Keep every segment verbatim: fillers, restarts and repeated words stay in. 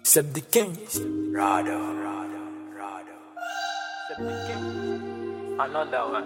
Except the kings. Rado, Rado, Rado. Except the kings. Another one.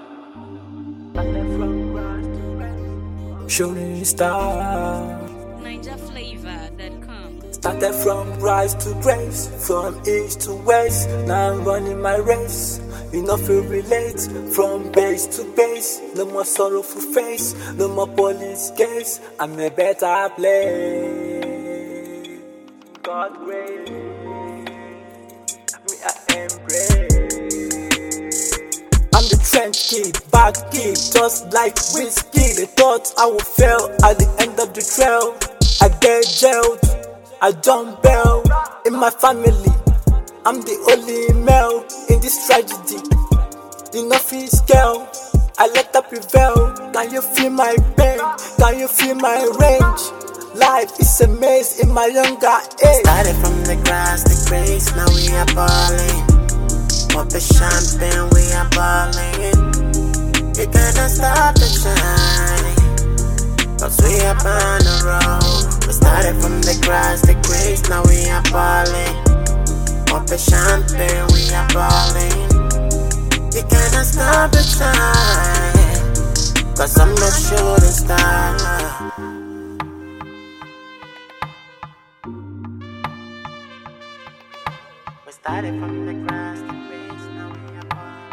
Shooting star. Niger Flavor dot com. Started from rise to grace, from east to west. Now I'm running my race. Enough to relate, from base to base. No more sorrowful face, no more police case. I'm a better place. God grace, me I embrace. I'm the trench kid, back kid, just like whiskey. They thought I would fail at the end of the trail. I get jailed, I jump bell. In my family, I'm the only male in this tragedy. Enough is scale, I let that prevail. Can you feel my pain? Can you feel my range? Life is a maze in my younger age. Started from the grass, the grace, now we are balling. Pop the champagne, we are balling. You cannot stop the shine, cause we are on the road. We started from the grass, the grace, now we are balling. Pop the champagne, we are balling. You cannot stop the shine, cause I'm not shooting star. We started from the grass, the grace, now we are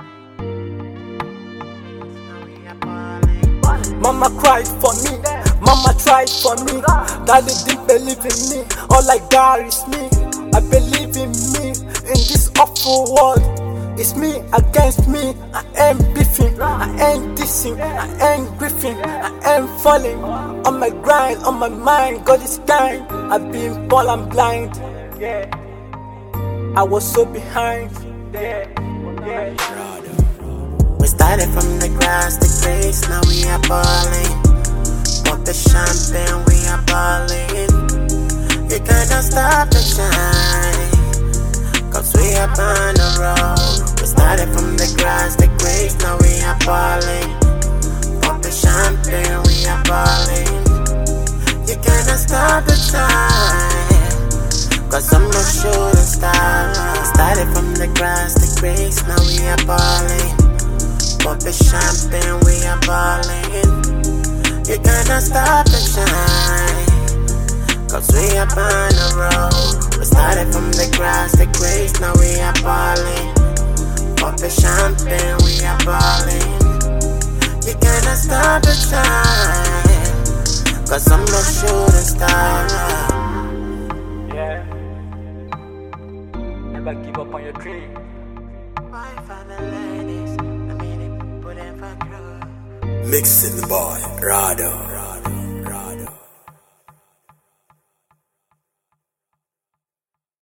balling. Now we are balling. Mama cried for me, mama tried for me. Daddy didn't believe in me, all I got is me. I believe in me, in this awful world. It's me against me, I ain't beefing, I ain't dissing, I ain't griefing, I ain't falling. On my grind, on my mind, God is kind. I've been born and blind, yeah. I was so behind, yeah, yeah. We started from the grass, the grace, now we are balling. Pop the champagne, we are balling. You cannot stop the shine, cause we are on the road. We started from the grass, the grace, now we are balling. Pop the champagne, we are balling. You cannot stop the shine, cause I'm not shooting star. Started from the grass, the grace, now we are balling. Pop the champagne, we are balling. You cannot stop the shine, cause we are on the road. We started from the grass, the grace, now we are balling. Pop the champagne, we are balling. You cannot stop the shine, cause I'm not shooting star. Yeah. Never give up on your dream. Why for the ladies? I mean it, put in for crew. Mixing the boy, Rado.